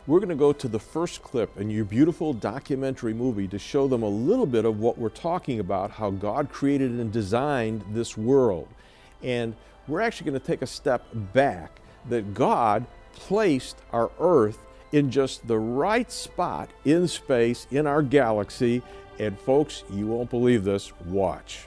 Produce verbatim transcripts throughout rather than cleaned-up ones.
we're going to go to the first clip in your beautiful documentary movie to show them a little bit of what we're talking about, how God created and designed this world. And we're actually going to take a step back, that God placed our Earth in just the right spot in space, in our galaxy. And folks, you won't believe this. Watch.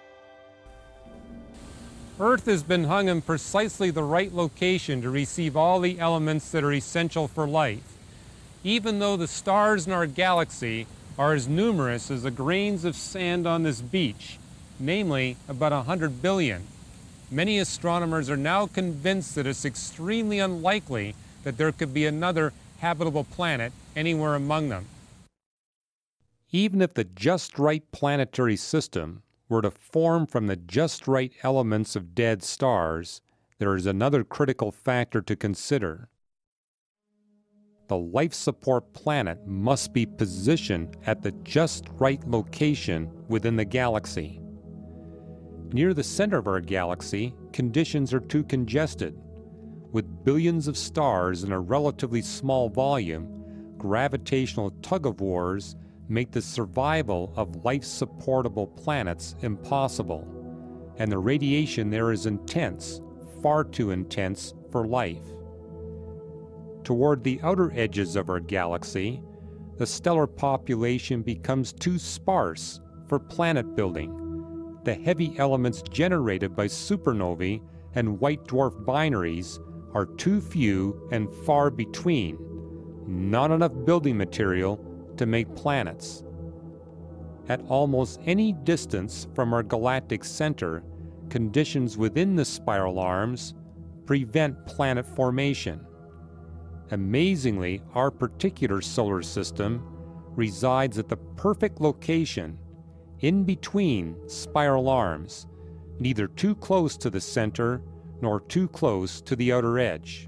Earth has been hung in precisely the right location to receive all the elements that are essential for life. Even though the stars in our galaxy are as numerous as the grains of sand on this beach, namely about one hundred billion, many astronomers are now convinced that it's extremely unlikely that there could be another habitable planet anywhere among them. Even if the just right planetary system were to form from the just right elements of dead stars, there is another critical factor to consider. The life support planet must be positioned at the just right location within the galaxy. Near the center of our galaxy, conditions are too congested. With billions of stars in a relatively small volume, gravitational tug-of-wars make the survival of life-supportable planets impossible, and the radiation there is intense, far too intense for life. Toward the outer edges of our galaxy, the stellar population becomes too sparse for planet building. The heavy elements generated by supernovae and white dwarf binaries are too few and far between, not enough building material to make planets. At almost any distance from our galactic center, conditions within the spiral arms prevent planet formation. Amazingly, our particular solar system resides at the perfect location in between spiral arms, neither too close to the center nor too close to the outer edge.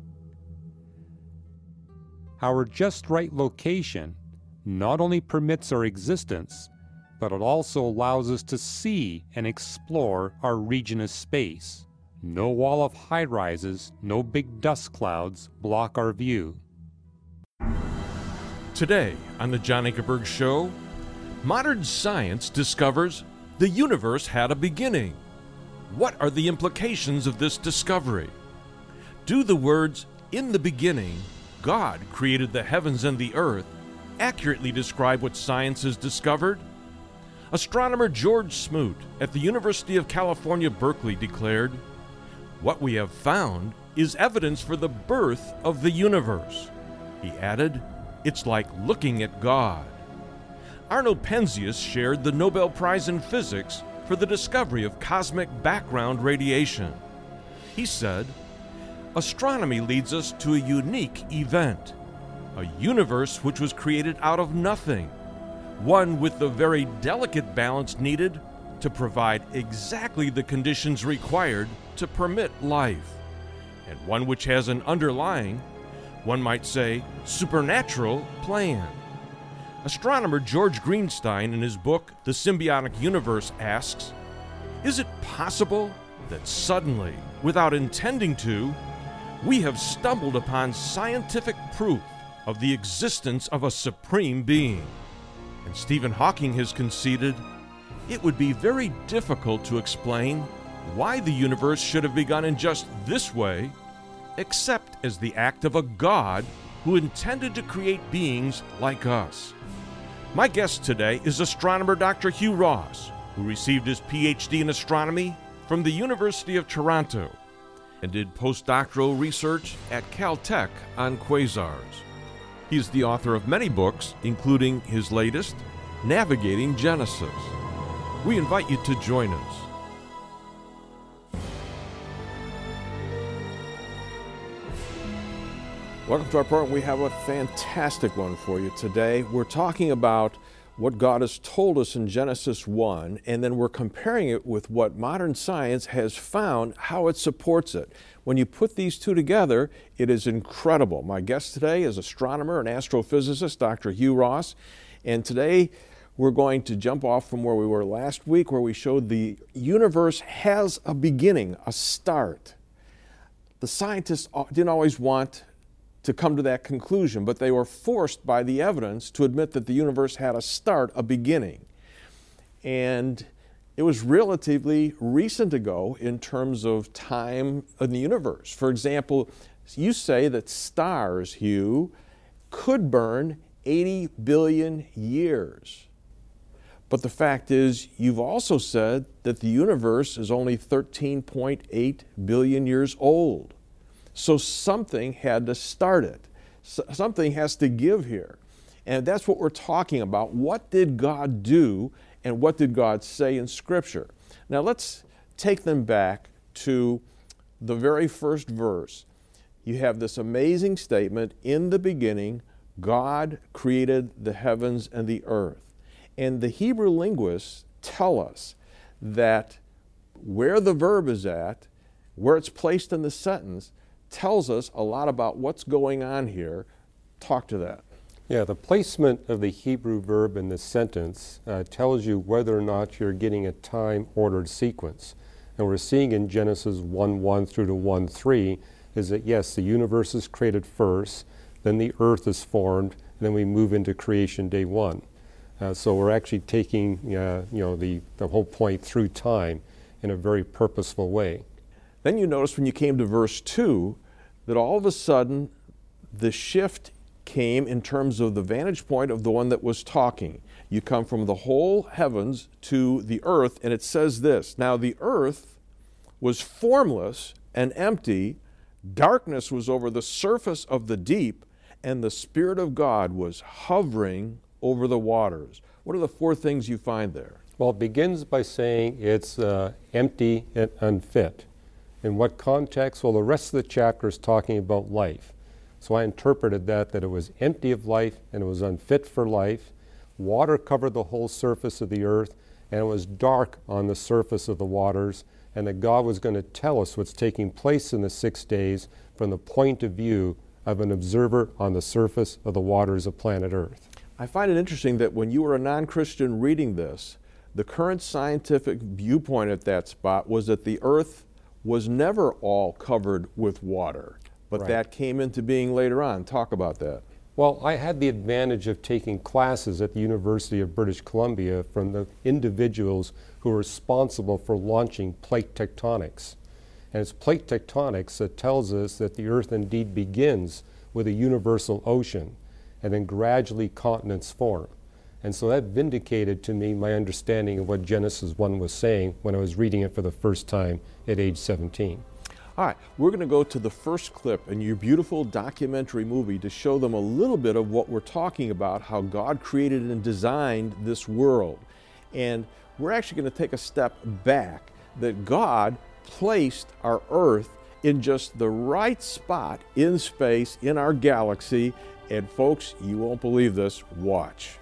Our just right location not only permits our existence, but it also allows us to see and explore our region of space. No wall of high-rises, no big dust clouds block our view. Today on the John Ankerberg Show, modern science discovers the universe had a beginning. What are the implications of this discovery? Do the words, "In the beginning, God created the heavens and the earth," accurately describe what science has discovered? Astronomer George Smoot at the University of California, Berkeley declared, "What we have found is evidence for the birth of the universe." He added, "It's like looking at God." Arnold Penzias shared the Nobel Prize in Physics for the discovery of cosmic background radiation. He said, "Astronomy leads us to a unique event, a universe which was created out of nothing, one with the very delicate balance needed to provide exactly the conditions required to permit life, and one which has an underlying, one might say, supernatural plan." Astronomer George Greenstein, in his book The Symbiotic Universe, asks, "Is it possible that suddenly, without intending to, we have stumbled upon scientific proof of the existence of a supreme being?" And Stephen Hawking has conceded, "It would be very difficult to explain why the universe should have begun in just this way, except as the act of a God who intended to create beings like us." My guest today is astronomer Doctor Hugh Ross, who received his P H D in astronomy from the University of Toronto and did postdoctoral research at Caltech on quasars. He is the author of many books, including his latest, Navigating Genesis. We invite you to join us. Welcome to our program. We have a fantastic one for you today. We're talking about what God has told us in Genesis one, and then we're comparing it with what modern science has found, how it supports it. When you put these two together, it is incredible. My guest today is astronomer and astrophysicist, Doctor Hugh Ross, and today we're going to jump off from where we were last week, where we showed the universe has a beginning, a start. The scientists didn't always want to come to that conclusion, but they were forced by the evidence to admit that the universe had a start, a beginning. And it was relatively recent ago in terms of time in the universe. For example, you say that stars, Hugh, could burn eighty billion years. But the fact is, you've also said that the universe is only thirteen point eight billion years old. So something had to start it. So something has to give here. And that's what we're talking about. What did God do and what did God say in Scripture? Now let's take them back to the very first verse. You have this amazing statement, in the beginning, God created the heavens and the earth. And the Hebrew linguists tell us that where the verb is at, where it's placed in the sentence, tells us a lot about what's going on here. Talk to that. Yeah, the placement of the Hebrew verb in the sentence uh, tells you whether or not you're getting a time-ordered sequence. And we're seeing in Genesis one one through to one three is that, yes, the universe is created first, then the earth is formed, and then we move into creation day one. Uh, so we're actually taking uh, you know, the, the whole point through time in a very purposeful way. Then you notice when you came to verse two that all of a sudden the shift came in terms of the vantage point of the one that was talking. You come from the whole heavens to the earth, and it says this, now the earth was formless and empty, darkness was over the surface of the deep, and the Spirit of God was hovering over the waters. What are the four things you find there? Well, it begins by saying it's uh, empty and unfit. In what context? Well, the rest of the chapter is talking about life. So I interpreted that, that it was empty of life and it was unfit for life. Water covered the whole surface of the earth, and it was dark on the surface of the waters, and that God was going to tell us what's taking place in the six days from the point of view of an observer on the surface of the waters of planet Earth. I find it interesting that when you were a non-Christian reading this, the current scientific viewpoint at that spot was that the earth was never all covered with water. But Right. that came into being later on. Talk about that. Well, I had the advantage of taking classes at the University of British Columbia from the individuals who are responsible for launching plate tectonics. And it's plate tectonics that tells us that the Earth indeed begins with a universal ocean, and then gradually continents form. And so that vindicated to me my understanding of what Genesis one was saying when I was reading it for the first time at age seventeen. All right, we're going to go to the first clip in your beautiful documentary movie to show them a little bit of what we're talking about, how God created and designed this world. And we're actually going to take a step back, that God placed our Earth in just the right spot in space, in our galaxy. And folks, you won't believe this. Watch.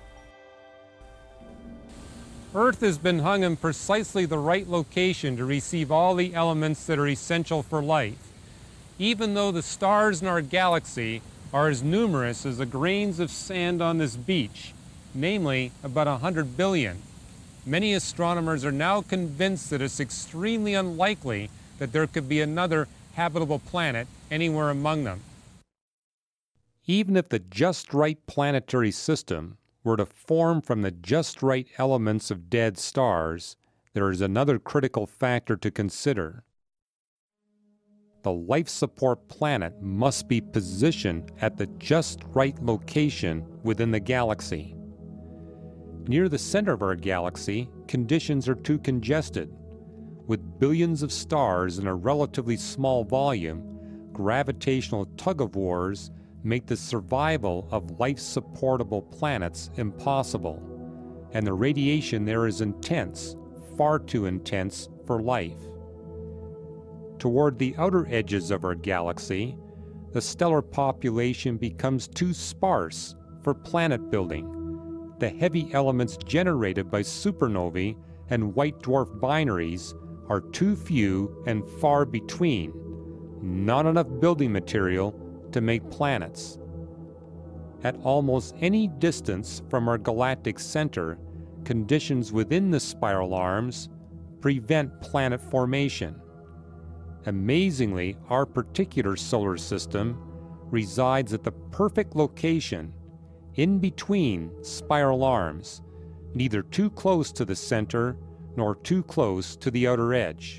Earth has been hung in precisely the right location to receive all the elements that are essential for life, even though the stars in our galaxy are as numerous as the grains of sand on this beach, namely about one hundred billion. Many astronomers are now convinced that it's extremely unlikely that there could be another habitable planet anywhere among them. Even if the just right planetary system were to form from the just right elements of dead stars, there is another critical factor to consider. The life support planet must be positioned at the just right location within the galaxy. Near the center of our galaxy, conditions are too congested. With billions of stars in a relatively small volume, gravitational tug-of-wars make the survival of life-supportable planets impossible, and the radiation there is intense, far too intense for life. Toward the outer edges of our galaxy, the stellar population becomes too sparse for planet building. The heavy elements generated by supernovae and white dwarf binaries are too few and far between, not enough building material to make planets. At almost any distance from our galactic center, conditions within the spiral arms prevent planet formation. Amazingly, our particular solar system resides at the perfect location in between spiral arms, neither too close to the center nor too close to the outer edge.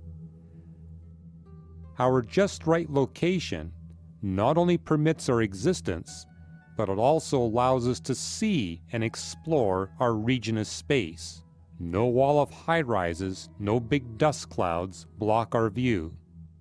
Our just right location not only permits our existence, but it also allows us to see and explore our region of space. No wall of high-rises, no big dust clouds block our view.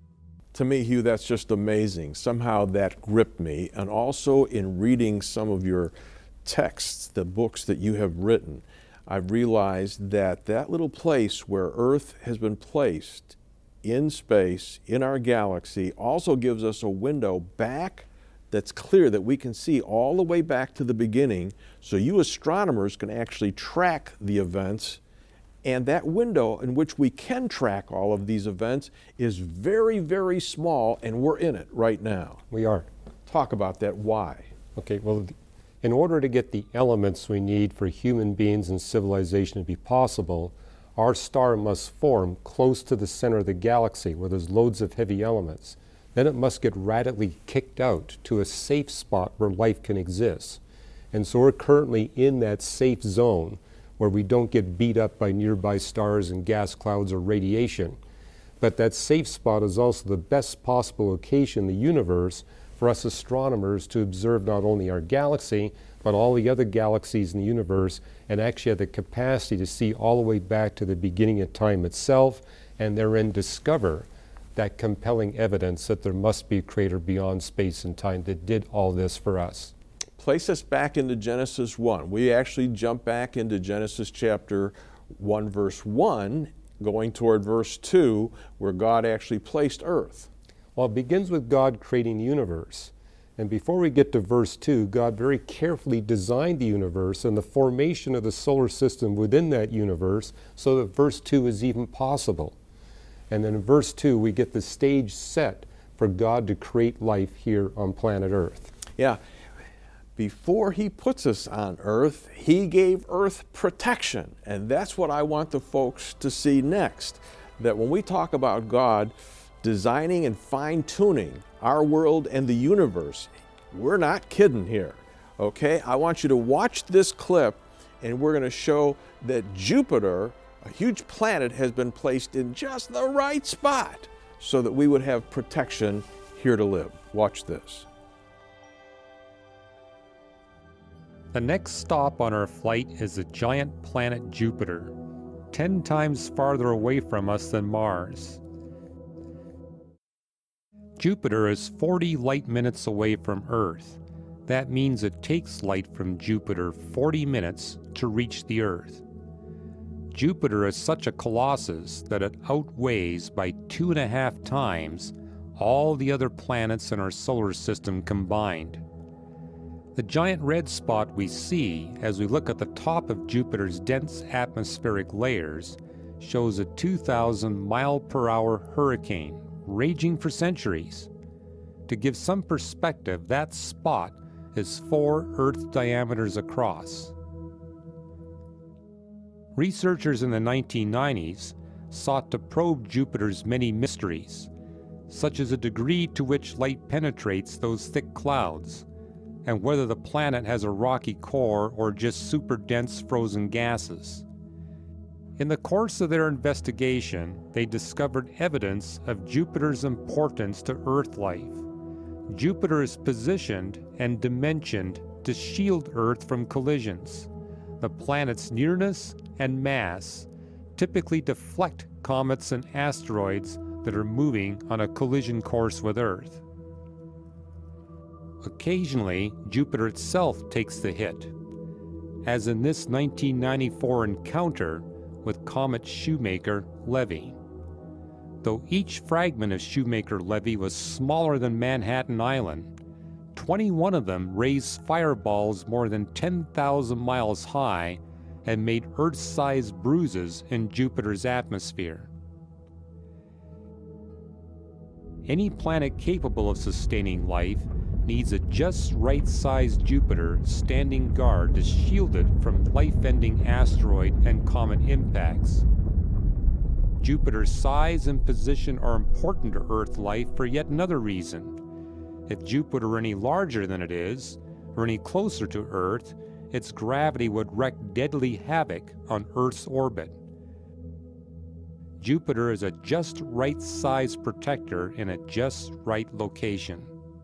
To me, Hugh, that's just amazing. Somehow that gripped me. And also in reading some of your texts, the books that you have written, I've realized that that little place where Earth has been placed in space, in our galaxy, also gives us a window back that's clear, that we can see all the way back to the beginning, so you astronomers can actually track the events. And that window in which we can track all of these events is very, very small, and we're in it right now. We are. Talk about that. Why? Okay, well, in order to get the elements we need for human beings and civilization to be possible, our star must form close to the center of the galaxy where there's loads of heavy elements. Then it must get radically kicked out to a safe spot where life can exist. And so we're currently in that safe zone where we don't get beat up by nearby stars and gas clouds or radiation. But that safe spot is also the best possible location in the universe for us astronomers to observe not only our galaxy, but all the other galaxies in the universe, and actually have the capacity to see all the way back to the beginning of time itself, and therein discover that compelling evidence that there must be a creator beyond space and time that did all this for us. Place us back into Genesis one. We actually jump back into Genesis chapter one, verse one, going toward verse two, where God actually placed Earth. Well, it begins with God creating the universe. And before we get to verse two, God very carefully designed the universe and the formation of the solar system within that universe so that verse two is even possible. And then in verse two, we get the stage set for God to create life here on planet Earth. Yeah. Before he puts us on Earth, he gave Earth protection. And that's what I want the folks to see next. That when we talk about God designing and fine-tuning our world and the universe, we're not kidding here, okay? I want you to watch this clip, and we're going to show that Jupiter, a huge planet, has been placed in just the right spot so that we would have protection here to live. Watch this. The next stop on our flight is the giant planet Jupiter, ten times farther away from us than Mars. Jupiter is forty light minutes away from Earth. That means it takes light from Jupiter forty minutes to reach the Earth. Jupiter is such a colossus that it outweighs by two and a half times all the other planets in our solar system combined. The giant red spot we see as we look at the top of Jupiter's dense atmospheric layers shows a two thousand mile per hour hurricane raging for centuries. To give some perspective, that spot is four Earth diameters across. Researchers in the nineteen nineties sought to probe Jupiter's many mysteries, such as the degree to which light penetrates those thick clouds, and whether the planet has a rocky core or just super dense frozen gases. In the course of their investigation, they discovered evidence of Jupiter's importance to Earth life. Jupiter is positioned and dimensioned to shield Earth from collisions. The planet's nearness and mass typically deflect comets and asteroids that are moving on a collision course with Earth. Occasionally, Jupiter itself takes the hit, as in this nineteen ninety-four encounter with comet Shoemaker-Levy. Though each fragment of Shoemaker-Levy was smaller than Manhattan Island, twenty-one of them raised fireballs more than ten thousand miles high and made Earth-sized bruises in Jupiter's atmosphere. Any planet capable of sustaining life needs a just right-sized Jupiter standing guard to shield it from life-ending asteroid and comet impacts. Jupiter's size and position are important to Earth life for yet another reason. If Jupiter were any larger than it is, or any closer to Earth, its gravity would wreak deadly havoc on Earth's orbit. Jupiter is a just right size protector in a just right location.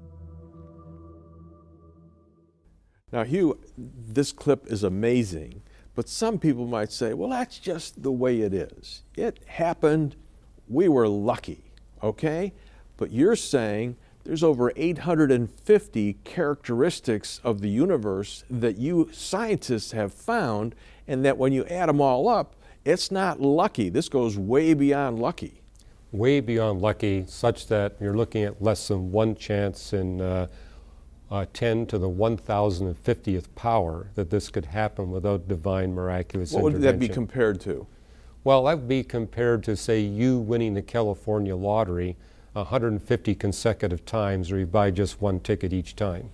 Now, Hugh, this clip is amazing, but some people might say, well, that's just the way it is. It happened, we were lucky, okay? But you're saying there's over eight hundred fifty characteristics of the universe that you scientists have found, and that when you add them all up, it's not lucky. This goes way beyond lucky. Way beyond lucky, such that you're looking at less than one chance in uh, uh, ten to the one thousand fiftieth power that this could happen without divine miraculous What would intervention. that be compared to? Well, that would be compared to, say, you winning the California lottery one hundred fifty consecutive times, or you buy just one ticket each time.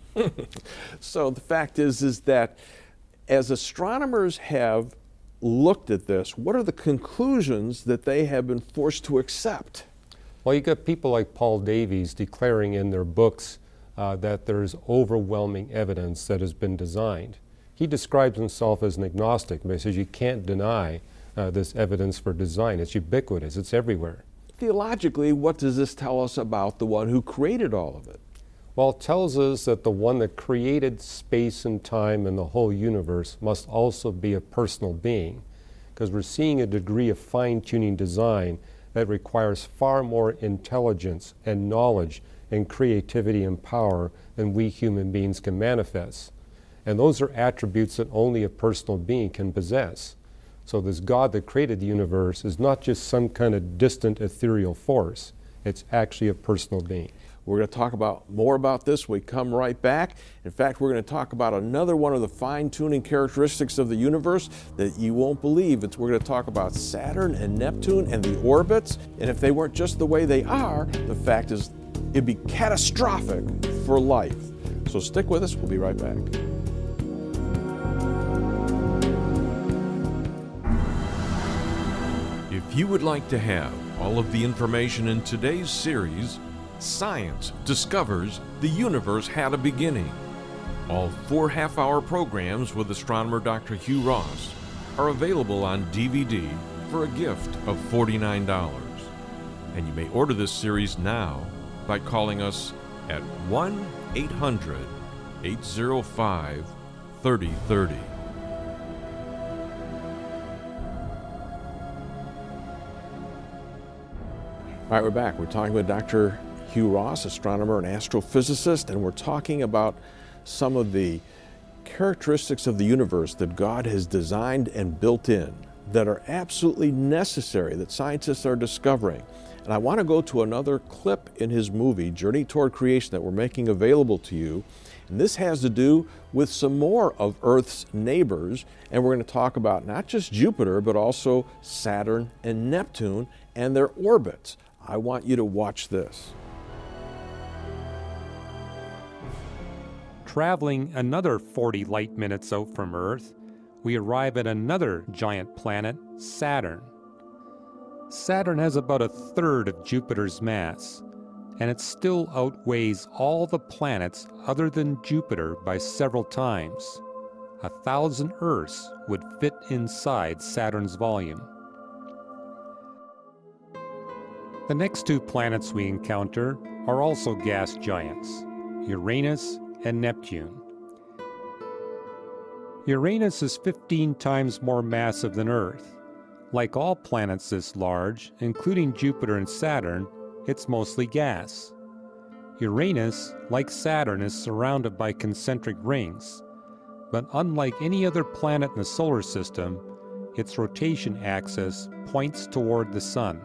So the fact is, is that as astronomers have looked at this, what are the conclusions that they have been forced to accept? Well, you got people like Paul Davies declaring in their books uh, that there's overwhelming evidence that has been designed. He describes himself as an agnostic, but he says you can't deny uh, this evidence for design. It's ubiquitous, it's everywhere. Theologically, what does this tell us about the one who created all of it? Well, it tells us that the one that created space and time and the whole universe must also be a personal being, because we're seeing a degree of fine-tuning design that requires far more intelligence and knowledge and creativity and power than we human beings can manifest. And those are attributes that only a personal being can possess. So this God that created the universe is not just some kind of distant ethereal force. It's actually a personal being. We're going to talk about more about this when we come right back. In fact, we're going to talk about another one of the fine-tuning characteristics of the universe that you won't believe. It's, we're going to talk about Saturn and Neptune and the orbits. And if they weren't just the way they are, the fact is it'd be catastrophic for life. So stick with us. We'll be right back. If you would like to have all of the information in today's series, Science Discovers the Universe Had a Beginning, all four half-hour programs with astronomer Doctor Hugh Ross are available on D V D for a gift of forty-nine dollars. And you may order this series now by calling us at one eight hundred, eight oh five, three oh three oh. All right, we're back. We're talking with Doctor Hugh Ross, astronomer and astrophysicist, and we're talking about some of the characteristics of the universe that God has designed and built in that are absolutely necessary, that scientists are discovering. And I want to go to another clip in his movie, Journey Toward Creation, that we're making available to you. And this has to do with some more of Earth's neighbors, and we're going to talk about not just Jupiter, but also Saturn and Neptune and their orbits. I want you to watch this. Traveling another forty light minutes out from Earth, we arrive at another giant planet, Saturn. Saturn has about a third of Jupiter's mass, and it still outweighs all the planets other than Jupiter by several times. A thousand Earths would fit inside Saturn's volume. The next two planets we encounter are also gas giants, Uranus and Neptune. Uranus is fifteen times more massive than Earth. Like all planets this large, including Jupiter and Saturn, it's mostly gas. Uranus, like Saturn, is surrounded by concentric rings, but unlike any other planet in the solar system, its rotation axis points toward the Sun.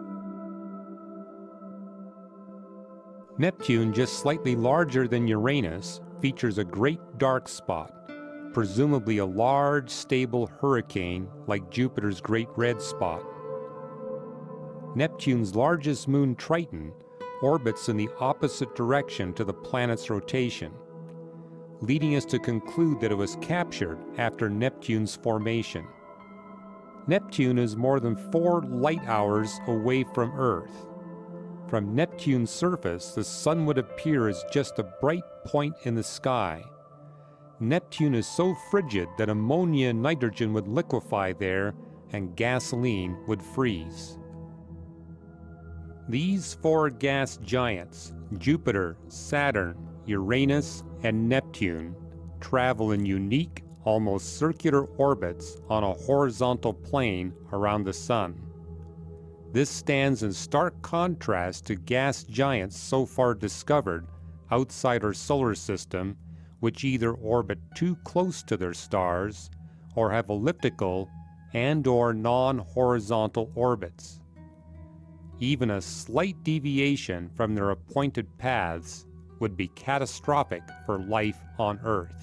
Neptune, just slightly larger than Uranus, features a great dark spot, presumably a large, stable hurricane like Jupiter's Great Red Spot. Neptune's largest moon, Triton, orbits in the opposite direction to the planet's rotation, leading us to conclude that it was captured after Neptune's formation. Neptune is more than four light hours away from Earth. From Neptune's surface, the sun would appear as just a bright point in the sky. Neptune is so frigid that ammonia and nitrogen would liquefy there and gasoline would freeze. These four gas giants, Jupiter, Saturn, Uranus, and Neptune, travel in unique, almost circular orbits on a horizontal plane around the Sun. This stands in stark contrast to gas giants so far discovered outside our solar system, which either orbit too close to their stars or have elliptical and or non-horizontal orbits. Even a slight deviation from their appointed paths would be catastrophic for life on Earth.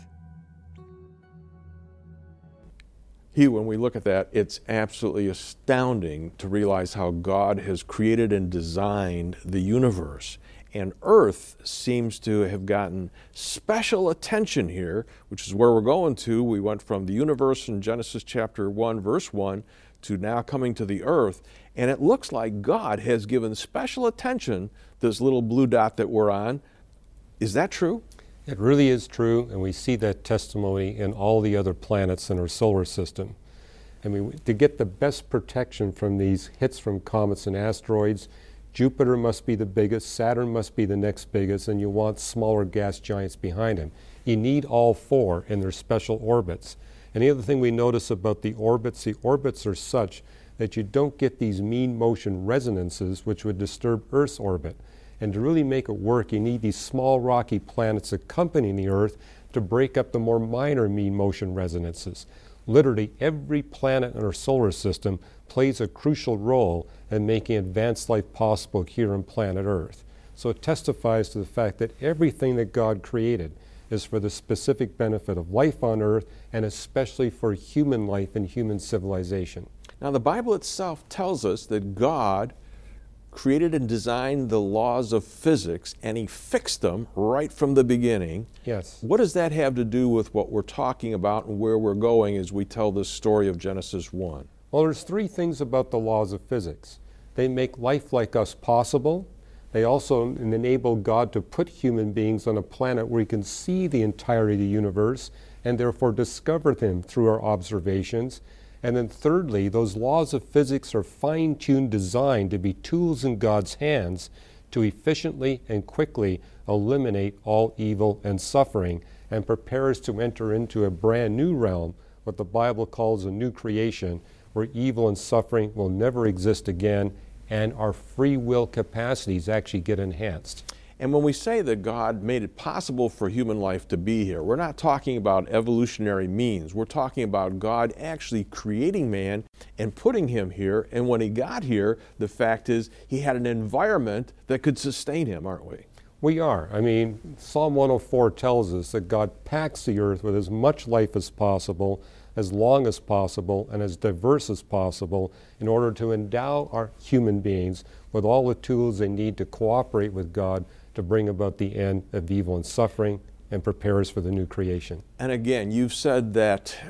Hugh, when we look at that, it's absolutely astounding to realize how God has created and designed the universe. And Earth seems to have gotten special attention here, which is where we're going to. We went from the universe in Genesis chapter one, verse one, to now coming to the earth. And it looks like God has given special attention to this little blue dot that we're on. Is that true? It really is true, and we see that testimony in all the other planets in our solar system. I mean, to get the best protection from these hits from comets and asteroids, Jupiter must be the biggest, Saturn must be the next biggest, and you want smaller gas giants behind him. You need all four in their special orbits. And the other thing we notice about the orbits, the orbits are such that you don't get these mean motion resonances which would disturb Earth's orbit. And to really make it work, you need these small rocky planets accompanying the Earth to break up the more minor mean motion resonances. Literally every planet in our solar system plays a crucial role in making advanced life possible here on planet Earth. So it testifies to the fact that everything that God created is for the specific benefit of life on Earth, and especially for human life and human civilization. Now, the Bible itself tells us that God created and designed the laws of physics, and He fixed them right from the beginning. Yes. What does that have to do with what we're talking about and where we're going as we tell this story of Genesis one? Well, there's three things about the laws of physics. They make life like us possible. They also enable God to put human beings on a planet where He can see the entirety of the universe and therefore discover them through our observations. And then thirdly, those laws of physics are fine-tuned, designed to be tools in God's hands to efficiently and quickly eliminate all evil and suffering and prepare us to enter into a brand new realm, what the Bible calls a new creation, where evil and suffering will never exist again and our free will capacities actually get enhanced. And when we say that God made it possible for human life to be here, we're not talking about evolutionary means. We're talking about God actually creating man and putting him here. And when he got here, the fact is he had an environment that could sustain him, aren't we? We are. I mean, Psalm one oh four tells us that God packs the earth with as much life as possible, as long as possible, and as diverse as possible in order to endow our human beings with all the tools they need to cooperate with God to bring about the end of evil and suffering and prepare us for the new creation. And again, you've said that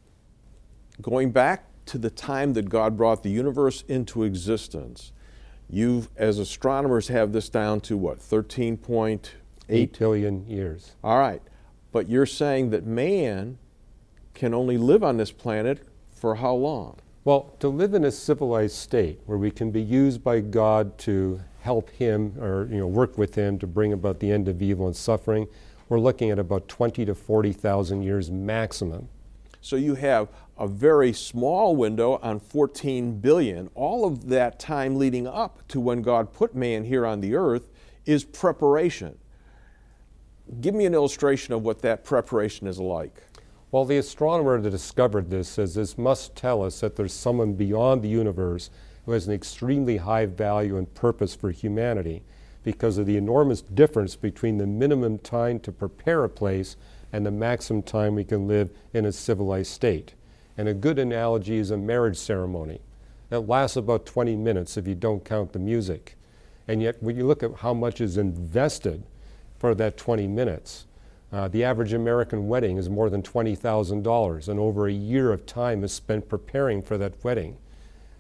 going back to the time that God brought the universe into existence, you, as astronomers, have this down to what, thirteen point eight? eight billion years. All right. But you're saying that man can only live on this planet for how long? Well, to live in a civilized state where we can be used by God to help him or you know work with him to bring about the end of evil and suffering, we're looking at about twenty to forty thousand years maximum. So you have a very small window on fourteen billion. All of that time leading up to when God put man here on the earth is preparation. Give me an illustration of what that preparation is like. Well, the astronomer that discovered this says this must tell us that there's someone beyond the universe who has an extremely high value and purpose for humanity because of the enormous difference between the minimum time to prepare a place and the maximum time we can live in a civilized state. And a good analogy is a marriage ceremony. It lasts about twenty minutes if you don't count the music. And yet when you look at how much is invested for that twenty minutes, uh, the average American wedding is more than twenty thousand dollars, and over a year of time is spent preparing for that wedding.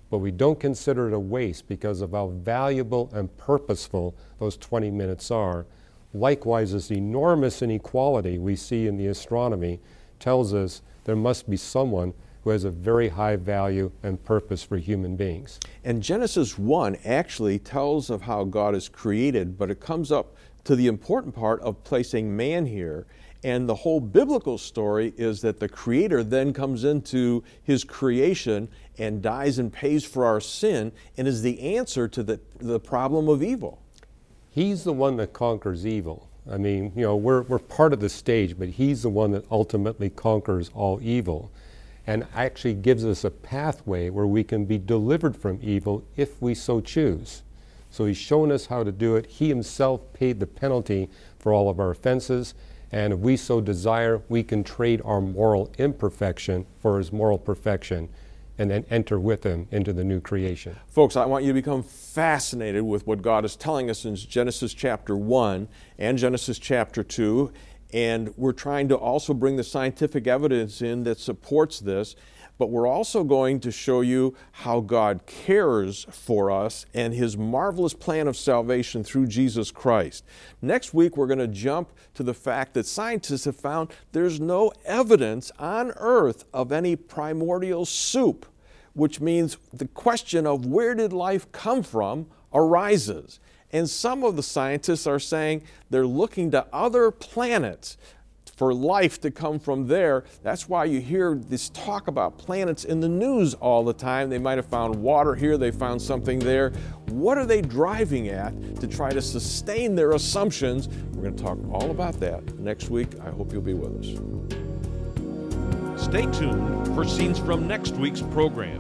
but we don't consider it a waste because of how valuable and purposeful those twenty minutes are. Likewise, this enormous inequality we see in the astronomy tells us there must be someone who has a very high value and purpose for human beings. And Genesis one actually tells of how God is created, but it comes up to the important part of placing man here. And the whole biblical story is that the Creator then comes into His creation and dies and pays for our sin and is the answer to the, the problem of evil. He's the one that conquers evil. I mean, you know, we're, we're part of the stage, but He's the one that ultimately conquers all evil and actually gives us a pathway where we can be delivered from evil if we so choose. So He's shown us how to do it. He Himself paid the penalty for all of our offenses. And if we so desire, we can trade our moral imperfection for His moral perfection and then enter with Him into the new creation. Folks, I want you to become fascinated with what God is telling us in Genesis chapter one and Genesis chapter two. And we're trying to also bring the scientific evidence in that supports this. But we're also going to show you how God cares for us and His marvelous plan of salvation through Jesus Christ. Next week, we're going to jump to the fact that scientists have found there's no evidence on Earth of any primordial soup, which means the question of where did life come from arises. And some of the scientists are saying they're looking to other planets for life to come from there. That's why you hear this talk about planets in the news all the time. They might have found water here, they found something there. What are they driving at to try to sustain their assumptions? We're going to talk all about that next week. I hope you'll be with us. Stay tuned for scenes from next week's program.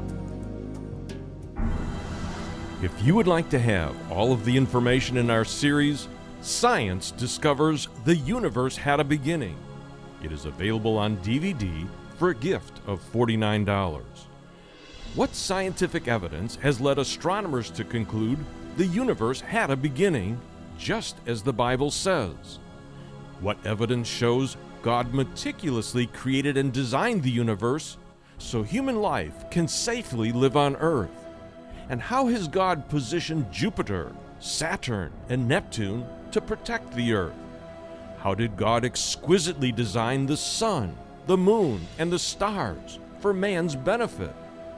If you would like to have all of the information in our series, Science Discovers the Universe Had a Beginning, it is available on D V D for a gift of forty-nine dollars. What scientific evidence has led astronomers to conclude the universe had a beginning, just as the Bible says? What evidence shows God meticulously created and designed the universe so human life can safely live on Earth? And how has God positioned Jupiter, Saturn, and Neptune to protect the Earth? How did God exquisitely design the sun, the moon, and the stars for man's benefit?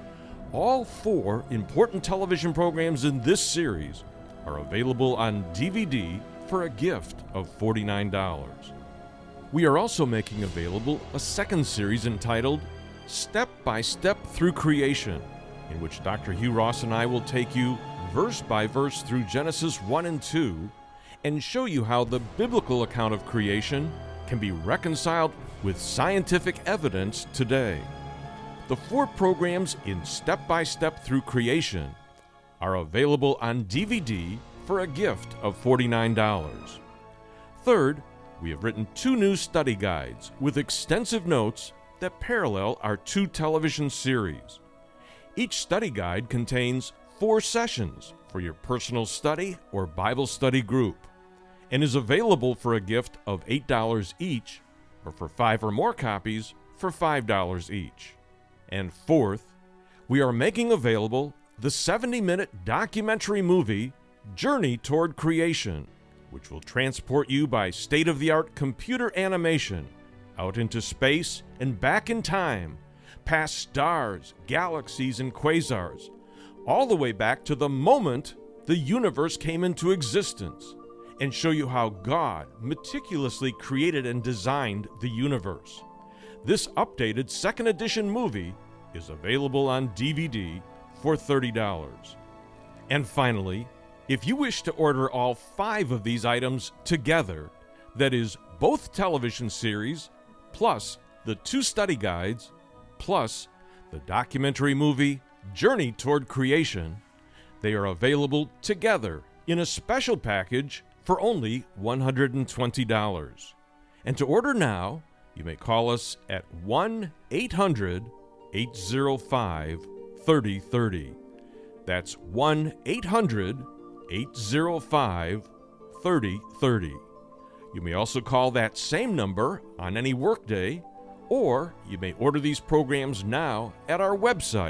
All four important television programs in this series are available on D V D for a gift of forty-nine dollars. We are also making available a second series entitled Step by Step Through Creation, in which Doctor Hugh Ross and I will take you verse by verse through Genesis one and two and show you how the biblical account of creation can be reconciled with scientific evidence today. The four programs in Step by Step Through Creation are available on D V D for a gift of forty-nine dollars. Third, we have written two new study guides with extensive notes that parallel our two television series. Each study guide contains four sessions for your personal study or Bible study group and is available for a gift of eight dollars each, or for five or more copies for five dollars each. And fourth, we are making available the seventy-minute documentary movie Journey Toward Creation, which will transport you by state-of-the-art computer animation out into space and back in time, past stars, galaxies, and quasars, all the way back to the moment the universe came into existence, and show you how God meticulously created and designed the universe. This updated second edition movie is available on D V D for thirty dollars. And finally, if you wish to order all five of these items together, that is, both television series, plus the two study guides, plus the documentary movie Journey Toward Creation, they are available together in a special package for only one hundred twenty dollars. And to order now, you may call us at one eight hundred, eight oh five, three oh three oh. That's one eight hundred, eight oh five, three oh three oh. You may also call that same number on any workday, or you may order these programs now at our website,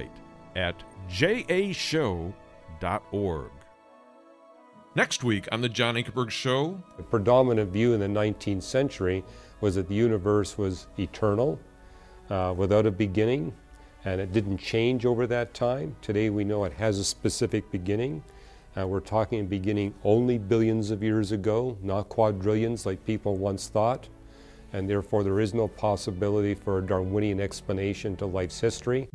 at j a show dot org. Next week on the John Ankerberg Show, the predominant view in the nineteenth century was that the universe was eternal, uh, without a beginning, and it didn't change over that time. Today we know it has a specific beginning. Uh, we're talking a beginning only billions of years ago, not quadrillions like people once thought, and therefore there is no possibility for a Darwinian explanation to life's history.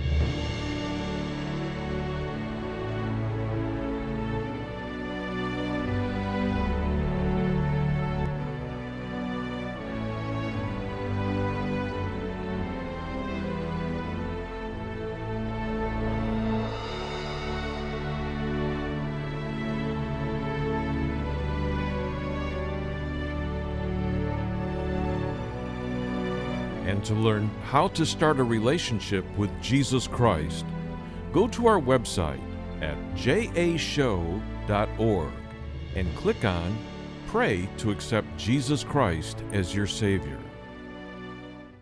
And to learn how to start a relationship with Jesus Christ, go to our website at j a show dot org and click on Pray to accept Jesus Christ as your Savior.